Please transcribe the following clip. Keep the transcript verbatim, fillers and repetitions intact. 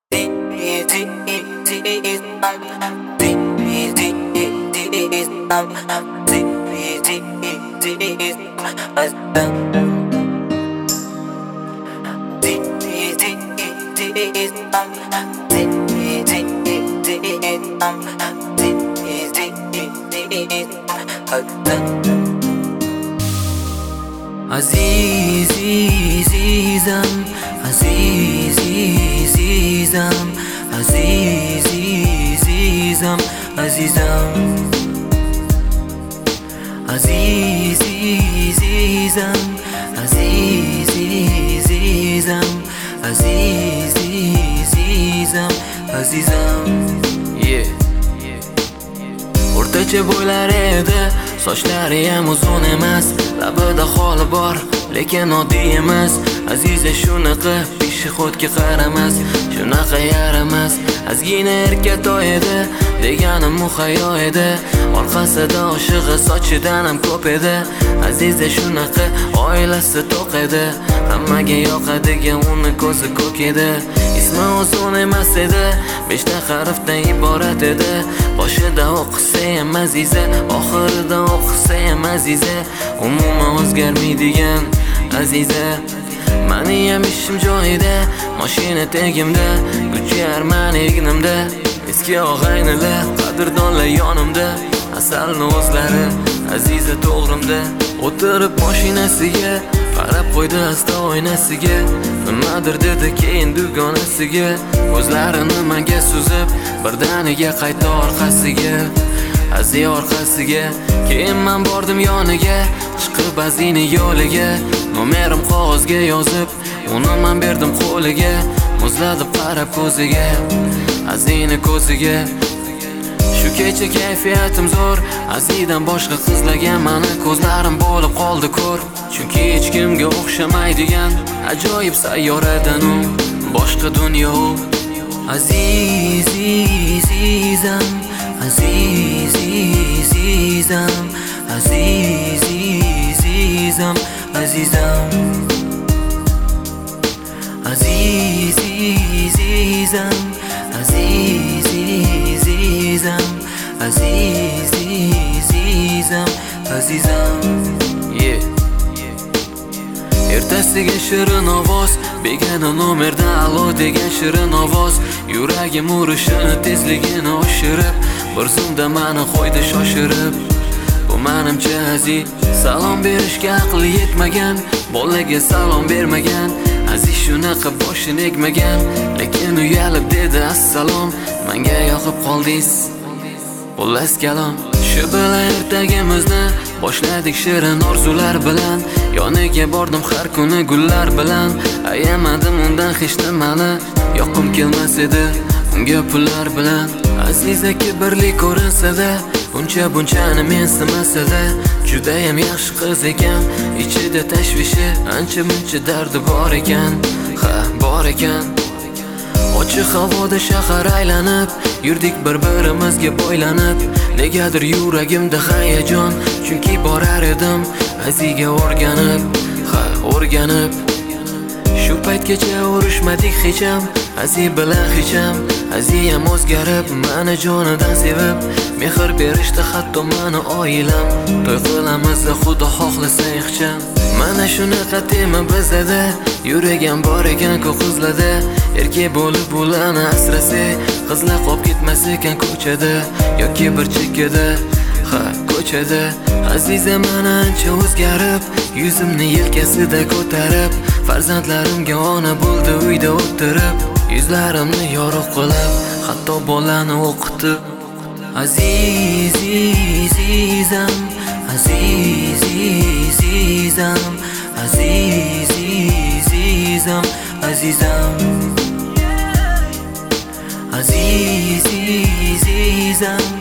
Azizizizam, azizizizam, azizizizam, azizam, azizizizam, azizizizam, azizizizam, azizam. Yeah. O'rtacha bo'ylar edi, sochlari ham uzun emas, labida holi bor, lekin oddiy emas. Aziza shunaqa peshixodga qaramas, shunaqa yaramas. Ozgina erkatoy edi, deganim muhayyo edi. Orqasida oshig'i sochidan ham ko'p edi. Aziza shunaqa oilasi to'q edi, hammaga yoqadigan uni ko'zi ko'k edi. Ismi uzun emas edi, beshta harfdan iborat edi. Boshida o'qisa ham Aziza, oxirida o'qisa ham Aziza. Umuman o'zgarmaydigan Aziza. Mani ham ishim joyida, mashina tegimda, Gucci Armani egnimda. Eski og'aynilar, qadrdonlar yonimda, asalni o'zlari Aziza to'g'rimda. O'tirib mashinasiga, qarab qo'ydi asta oynasiga. Nimadir dedi keyin dugonasiga, ko'zlarini menga suzib, birdaniga qayta orqasiga. Aziz orqasiga, keyin men bordim yoniga, chiqib Azini yo'liga. Nomerim qog'ozga yozib, uni men berdim qo'liga. Muzlatib qarab ko'ziga, Azini ko'ziga. Shu kecha kayfiyatim zo'r, Azidan boshqa qizlarga meni ko'zlarim bo'lib qoldi ko'r. Chunki hech kimga o'xshamaydigan ajoyib sayyoradan u, boshqa dunyo u. Azizizizam, azizizizam, azizizizam, azizam, azizizizam, azizizizam, azizizizam, azizam. Yeah. Ertasiga shirin ovoz, begona nomerda alo degan shirin ovoz. Yuragim urishini tezligini oshirib, bir zumda meni qo'ydi shoshirib. Bu menimcha Aziz salom berishga aqli yetmagan, bolaga salom bermagan. Aziz shunaqa boshini egmagan, lekin uyalib dedi assalom. Menga yoqib qoldingiz, xullas kalom. Shu bilan ertagimizni boshladik shirin orzular bilan. Yoniga bordim har kuni gullar bilan. Ayamadim undan hech nimani, yoqim kelmas edi unga pullar bilan. Aziza kibrli ko'rinsa-da, buncha bunchani mensimasada, judayam yaxshi qiz ekan. Ichida tashvishi, ancha muncha dardi bor ekan. Ha, bor ekan. Ochiq havoda shahar aylanib, yurdik bir-birimizga bo'ylanib. Negadir yuragimda hayajon, chunki borar edim Aziga o'rganib, ha, o'rganib. Shu paytgacha urushmadik hech ham, Aziz bilan hech ham. Aziz ham o'zgarib, meni jonidan sevib, mehr berishdi hatto meni oilam. To'y qilamiz xudo xohlasa ixcham. Mana shunaqa tema bizada, yuragim bor ekan ko'p qizlarda. Erkak bo'lib ularni asrasa, qizlar qolib ketmas ekan ko'chada yoki bir chekkada, ha, ko'chada. Aziza meni ancha o'zgarib, yuzimni yelkasida ko'tarib, farzandlarimga ona bo'ldi uyda o'tirib, yuzlarimni yorug' qilib, hatto bolani o'qitib. Azizizizam, azizizizam, azizizizam, azizam, azizizizam,